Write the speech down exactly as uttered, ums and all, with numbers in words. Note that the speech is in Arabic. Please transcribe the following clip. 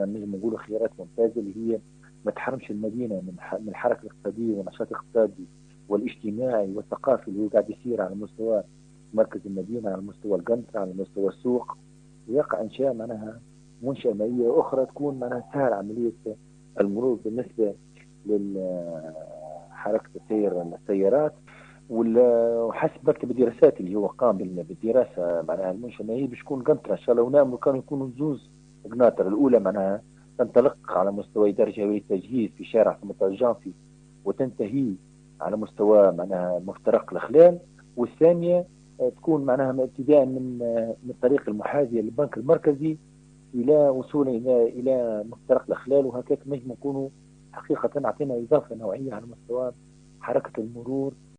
مثلا نجم نقولوا خيارات ممتازه اللي هي ما تحرمش المدينه من من الحركه الاقتصاديه والنشاط الاقتصادي والاجتماعي والثقافي اللي هو قاعد يصير على مستوى مركز المدينه، على مستوى القنطره، على مستوى السوق، ويقع انشاء معناها منشأة مائية أخرى تكون معناها تسهل عملية المرور بالنسبة لحركة السير السيارات. وحسب مكتب الدراسات اللي هو قام بالدراسة معناها المنشأة المائية باش تكون قنطرة إن شاء الله، ونعملوا كانوا يكونوا زوز قناطر. الأولى معناها تنطلق على مستوى درجة التجهيز في شارع ثمانية عشر جانفي وتنتهي على مستوى معناها مفترق الخلال، والثانية تكون معناها ابتداء من من الطريق المحاذية للبنك المركزي الى وصولا الى الى مفترق الاخلال. وهكذا نجم نكونوا حقيقه اعطينا اضافه نوعيه على مستوى حركه المرور